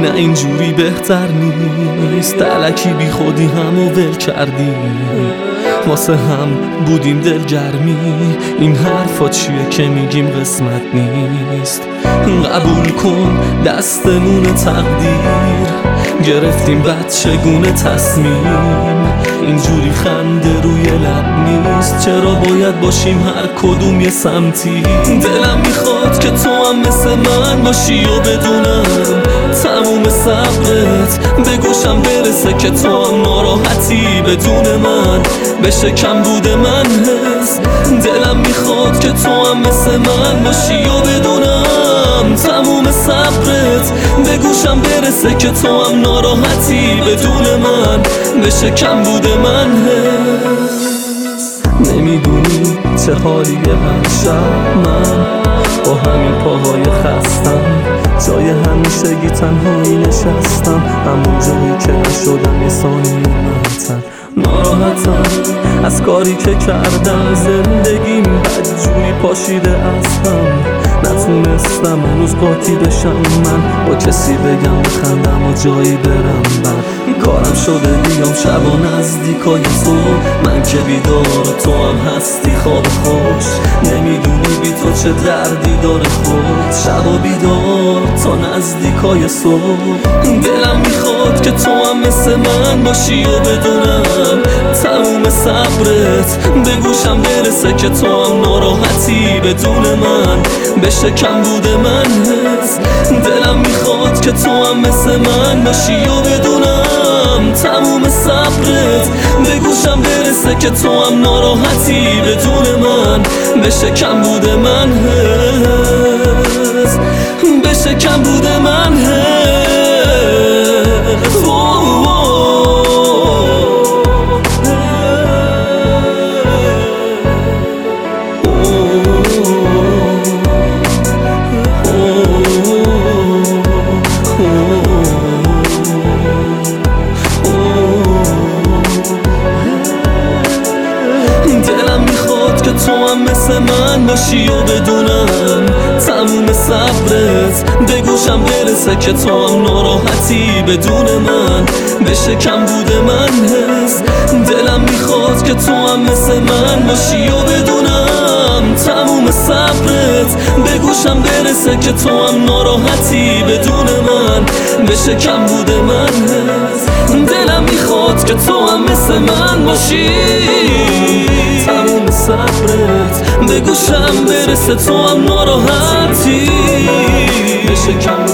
نه اینجوری بهتر نیست؟ الکی بی خودی همو ول کردی، واسه هم بودیم دلگرمی. این حرفا چیه که میگیم قسمت نیست؟ قبول کن دستمون تقدیر گرفتیم، بعد چگونه تصمیم؟ اینجوری خنده روی لب نیست، چرا باید باشیم هر کدوم یه سمتی؟ دلم میخواد که تو هم مثل من باشی و بدونم تموم صبرت به گوشم برسه که تو هم ناراحتی بدون من بشه کم بوده من حس. دلم میخواد که تو هم مثل من باشی و بدونم تموم صبرت به گوشم برسه که تو هم ناراحتی بدون من بشه کم بوده من حس. نمیدونی چه حالیه هر شب من با همین پاهای خستم، جای همیشگی تنهایی نشستم، همون جایی که نشدم یه ثانیه منتر. ناراحتم از کاری که کردم، زندگیم بدجوری پاشیده از هم. نتونستم هنوز قاطی بشم من، با کسی بگم بخندم و جایی برم بر کارم شده بیام شب و نزدیکای تو. من که بیدار تو هم هستی خواب خوش، نمیدونی بی تو چه دردی داره خود. شب و بیدار تا نزدیکای صبح، دلم میخواد که تو هم مثل من باشی و بدونم تموم صبرت به گوشم برسه که تو هم ناراحتی بدون من بشه کم بوده من حس. دلم میخواد که تو هم مثل من باشی و بدونم تموم صبرت به گوشم برسه که تو هم ناراحتی بدون من بشه کم بوده من حس، بشه کم بوده من حس. که تو هم مثل من باشی و بدونم تموم صبرت به گوشم برسه که تو هم ناراحتی بدون من بشه کم بوده من حس. دلم میخواد که تو هم مثل من باشی و بدونم تموم صبرت به گوشم برسه که تو هم ناراحتی بدون من بشه کم بوده من حس. دلم میخواد که تو هم مثل من باشی، تموم صبرت به گوشم برسه تو هم ناراحتی بشه کم